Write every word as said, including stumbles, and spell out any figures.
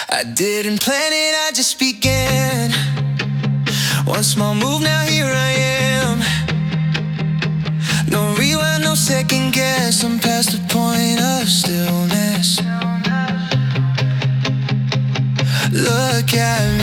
I didn't plan it, I just began. One small move, now here I am. No rewind, no second guess. I'm past the point of stillness. Look at me.